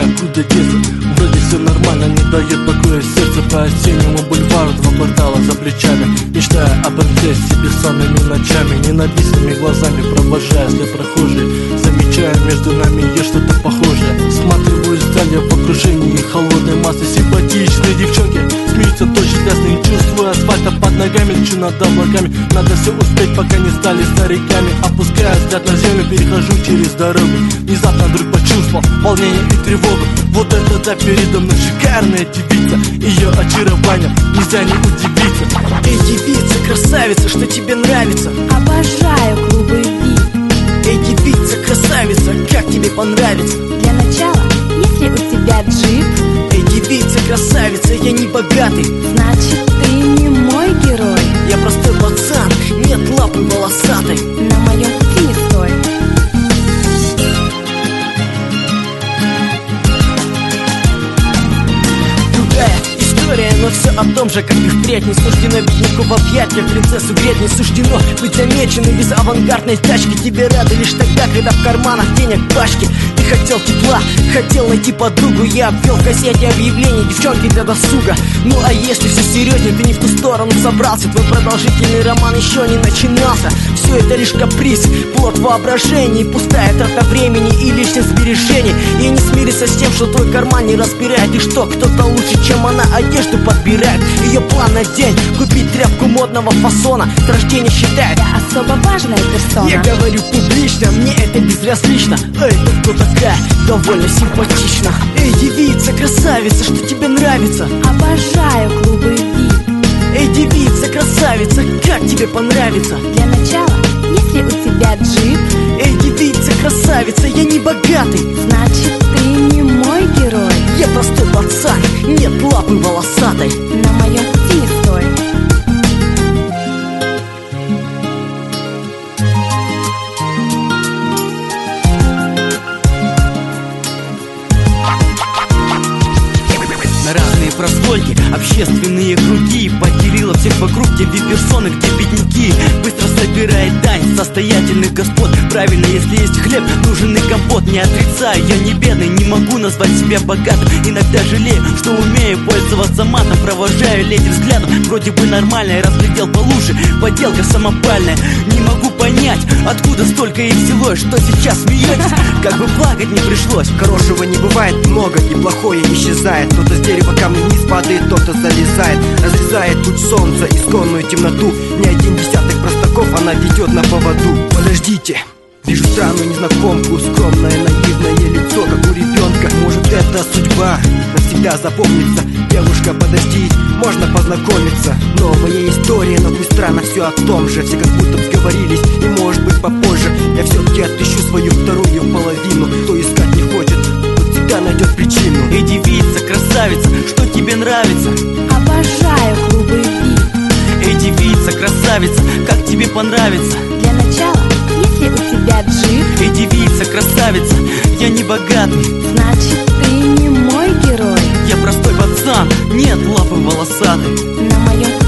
знаю, куда деться. Вроде все нормально, не дает покоя сердце. По осеннему бульвару, 2 квартала за плечами, мечтая о принцессе бессонными ночами, ненавистными глазами провожая след прохожие, замечая между нами есть что-то похожее. Всматриваюсь вдали в окружении холодной массы. Симпатичные девчонки смеются, точно ясные, чувствую асфальта под ногами, лечу над облаками. Надо все успеть, пока не стали стариками. Опуская взгляд на землю, перехожу через дорогу. Внезапно вдруг почувствовал волнение и тревогу. Вот это да, передо мной шикарная девица. Ее очарование нельзя не удивиться. Эй, девица, красавица, что тебе нравится? Обожаю клубы VIP. Эй, девица, красавица, как тебе понравится? Для начала, если у тебя джип. Эй, девица, красавица, я не богатый. Значит, ты не мой герой. Я простой пацан, нет лапы волосатой. На моем пути не стой. Другая история, но все о том же, как и впредь. Не суждено бедняку в объятия принцессу греть. Не суждено быть замеченным без авангардной тачки. Тебе рады лишь тогда, когда в карманах денег пачки. Ты хотел тепла, хотел найти подругу. Я обвел в газете объявление, девчонки для досуга. Ну а если все серьезнее, ты не в ту сторону собрался. Твой продолжительный роман еще не начинался. Все это лишь каприз, плод воображения, пустая трата времени и лишних сбережений. И не смириться с тем, что твой карман не разбирает. И что кто-то лучше, чем она, одежду подбирает. Ее план на день — купить тряпку модного фасона. С рождения считает Я особо важная персона. Я говорю публично, мне это безразлично. Эй, ты кто такая? Довольно симпатично. Эй, девица, красавица, что тебе нравится? Обожаю клубы VIP. Эй, девица, красавица, как тебе понравится? Для начала, если у тебя джип. Эй, девица, красавица, я не богатый. Значит, ты не мой герой. Я простой пацан, нет лапы волосатой. На моем пути не стой. На разные прослойки, общественные круги поделила всех вокруг, где вип-персоны, где бедняки. Быстро собирает дань состоятельных господ. Правильно, если есть хлеб, нужен и компот. Не отрицаю, я не бедный, не могу назвать себя богатым. Иногда жалею, что умею пользоваться матом. Провожаю леди взглядом, вроде бы нормально. Я разглядел получше, подделка самопальная. Не могу понять, откуда столько их взялось. Что сейчас смеетесь, как бы плакать не пришлось. Хорошего не бывает много, и плохое исчезает. Кто-то с дерева камня вниз падает, кто-то залезает. Разрезает луч солнца, исконную темноту. Не один десяток простаков она ведет на поводу. Подождите, вижу странную незнакомку. Скромное, наивное лицо, как у ребенка. Может, это судьба навсегда запомнится. Девушка, подожди, можно познакомиться. Новая история, но быстро на все о том же. Все как будто сговорились, и может быть попозже. Я все-таки отыщу свою вторую половину. Кто искать не хочет, тот всегда найдет причину. Эй, девица, красавица, что тебе нравится? Обожаю клубы VIP. Эй, девица, красавица, как тебе понравится? Для начала, если у тебя джип. Эй, девица, красавица, я не богатый. Значит, ты не мой герой. Я простой пацан, нет лапы волосатой. На моем